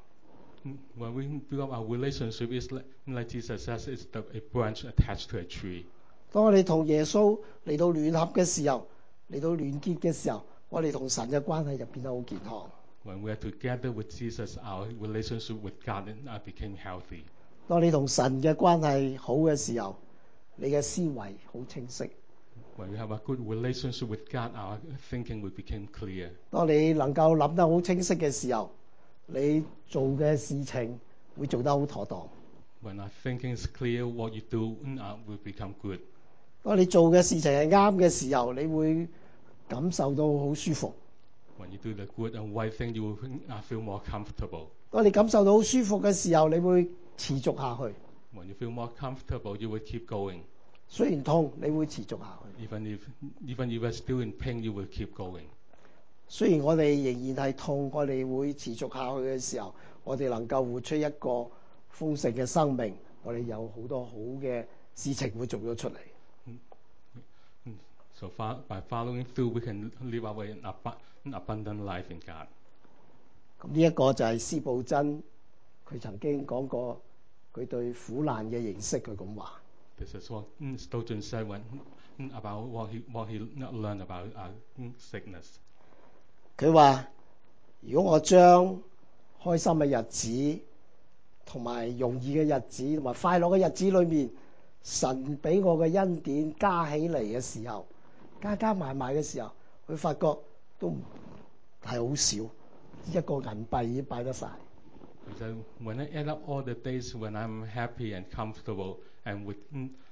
When we build up our relationship, it's like Jesus says, it's a branch attached to a tree. 當我哋同耶穌嚟到聯合嘅時候，嚟到聯結嘅時候，我哋同神嘅關係就變得好健康。 When we are together with Jesus, our relationship with God became healthy. 當你同神嘅關係好嘅時候，你嘅思維好清晰。 When we have a good relationship with God, our thinking will become clear. 當你能夠諗得好清晰嘅時候，你做嘅事情會做得好妥當。 When our thinking is clear, what you do will become good. 當你做嘅事情係啱嘅時候，你會感受到好舒服。 When you do the good and right thing, you will feel more comfortable. 當你感受到好舒服嘅時候，你會持續下去。 When you feel more comfortable, you will keep going. 雖然痛，你會持續下去。 Even if you are still in pain, you will keep going. 雖然我哋仍然係痛，我哋會持續下去嘅時候，我哋能夠活出一個豐盛嘅生命，我哋有好多好嘅事情會做咗出嚟。 So by following through, we can live our abundant life in God. 咁呢一個就係司布真佢曾經講過佢對苦難嘅認識，佢咁話。 This is what Spurgeon said about what he learned about sickness. 佢話：如果我將開心嘅日子同埋容易嘅日子同埋快樂嘅日子裏面，神俾我嘅恩典加起嚟嘅時候，加埋嘅時候，佢發覺都唔係好少，一個銀幣已經擺得晒。 He said, when I add up all the days when I'm happy and comfortable and with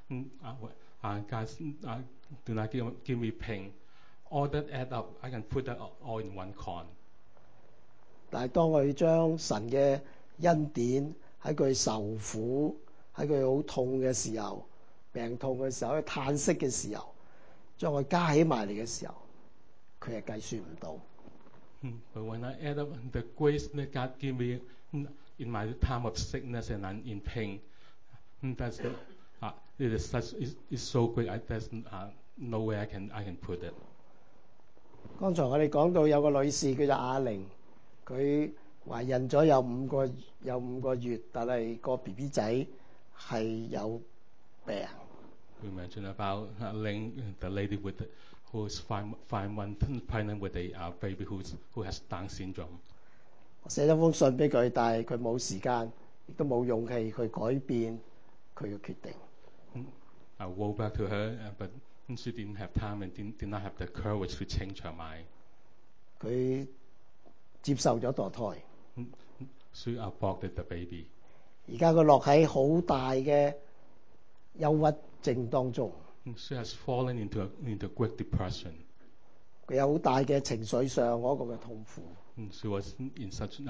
God do not give me pain, all that add up, I can put that all in one coin. 但係當佢將神嘅恩典喺佢受苦、喺佢好痛嘅時候、病痛嘅時候、喺嘆息嘅時候，將佢加起埋嚟嘅時候，佢係計算唔到。 But when I add up the grace that God gave me in my time of sickness and I'm in pain, that's it is such it's so great. There's no way I can put it. 剛才我哋講到有個女士叫做雅玲，佢懷孕咗有五個月，但係個 BB 仔係有病。 We mentioned about Ling, the lady who's 5 months pregnant with a baby who has Down syndrome. 我寫咗封信俾佢，但係佢冇時間，亦都冇勇氣去改變佢嘅決定。 I wrote back to her, but she didn't have time and did not have the courage to change her mind. 佢接受咗墮胎， She aborted the baby. 而家佢落喺好大嘅憂鬱症當中， She has fallen into great depression. 佢有好大嘅情緒上嗰個嘅痛苦。 She was in such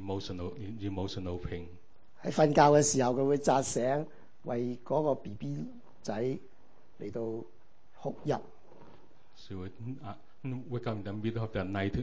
emotional pain. 喺瞓覺嘅時候，佢會扎醒，為嗰個 BB 仔嚟到哭泣。 She would wake up in the middle of the night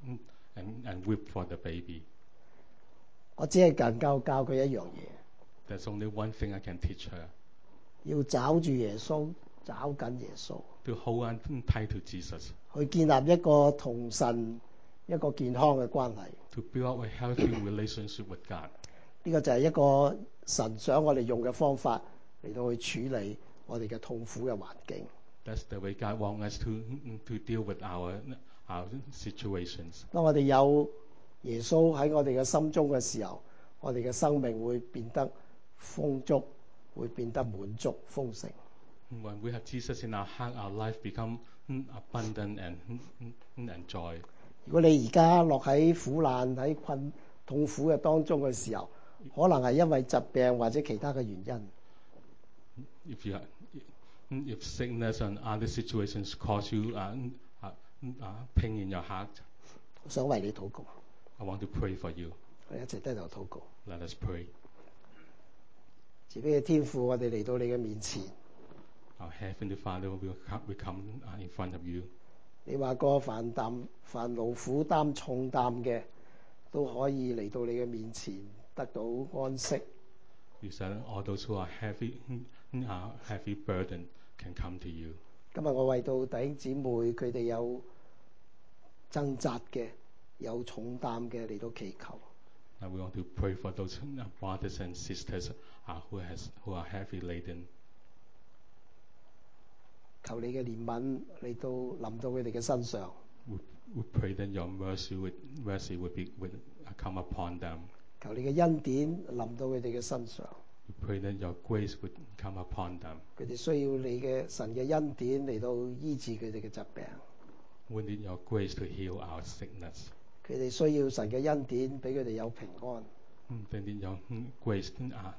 and weep for the baby. 我只係能夠教佢一樣嘢， There's only one thing I can teach her: 要找住耶穌，找緊耶穌， to hold on tight to Jesus, 去建立一個同神一個健康嘅關係。 to build up a healthy relationship with God. 呢個就係一個神想我哋用嘅方法嚟到去處理我哋嘅痛苦嘅環境。 That's the way God wants us to deal with our situations. 當我哋有耶穌喺我哋嘅心中嘅時候，我哋嘅生命會變得豐足，會變得滿足豐盛。 When we have Jesus in our heart, our life become abundant and joy. 如果你而家落喺苦難喺痛苦嘅當中嘅時候，可能係因為疾病或者其他嘅原因。 If sickness and other situations cause you pain in your heart, 我想為你禱告， I want to pray for you. 我哋一齊低頭禱告。 Let us pray. 慈悲嘅天父，我哋嚟到你嘅面前。 Our Heavenly Father, we come in front of you. 你話過凡勞苦擔重擔嘅，都可以嚟到你嘅面前得到安息。 You said all those who are heavy burden can come to you. 今日我為到弟兄姊妹佢哋有掙扎嘅、有重擔嘅嚟到祈求。 And we want to pray for those brothers and sisters who are heavy laden. 求你嘅憐憫嚟到臨到佢哋嘅身上。 We pray that your mercy would come upon them. 求你嘅恩典臨到佢哋嘅身上。 We pray that your grace would come upon them. 佢哋需要你嘅神嘅恩典嚟到醫治佢哋嘅疾病。 We need your grace to heal our sickness. 佢哋需要神嘅恩典俾佢哋有平安。 They need your grace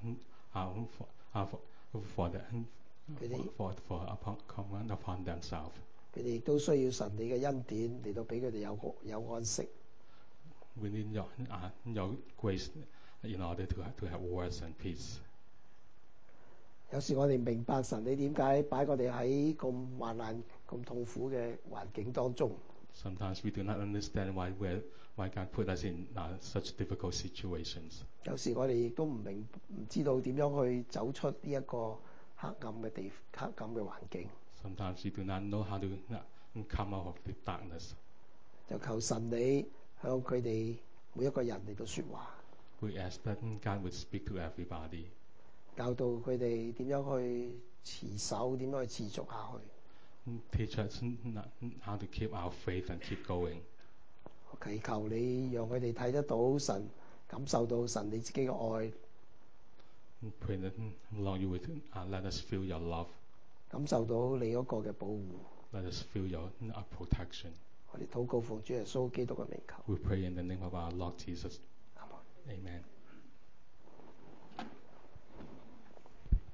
come upon themselves. 佢哋亦都需要神你嘅恩典嚟到俾佢哋有安息。 We need your grace in order to have rest and peace. 有時我哋明白神你點解擺我哋喺咁患難、咁痛苦嘅環境當中。 Sometimes we do not understand why God put us in such difficult situations. 有時我哋亦都唔知道點樣去走出呢一個黑暗嘅環境。 Sometimes we do not know how to come out of the darkness. 就求神你向佢哋每一個人嚟到説話， We ask that God would speak to everybody, 教導佢哋點樣去持守，點樣去持續下去。 teach us how to keep our faith and keep going. 我祈求你讓佢哋睇得到神，感受到神你自己嘅愛， Pray that, Lord, you would let us feel your love, 感受到你嗰個嘅保護。 let us feel your protection. 我哋禱告奉主耶穌基督嘅名求。 We pray in the name of our Lord Jesus. 阿門。 Amen.